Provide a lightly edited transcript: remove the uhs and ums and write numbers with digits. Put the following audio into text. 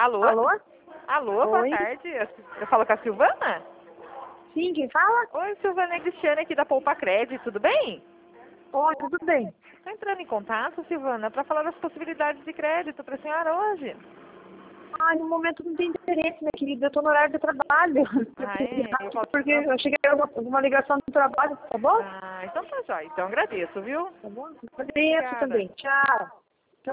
Alô? Alô? Alô, boa Oi. tarde. Eu falo com a Silvana? Sim, quem fala? Oi, Silvana, é Cristiane aqui da Poupa Cred, tudo bem? Oi, tudo bem. Estou entrando em contato, Silvana, para falar das possibilidades de crédito para a senhora hoje. No momento não tem interesse, minha querida. Eu tô no horário de trabalho. Ah, é? Eu posso... Porque eu cheguei a alguma ligação do trabalho, tá bom? então tá jóia. Então agradeço, viu? Tá bom? Agradeço Obrigada. também. Tchau.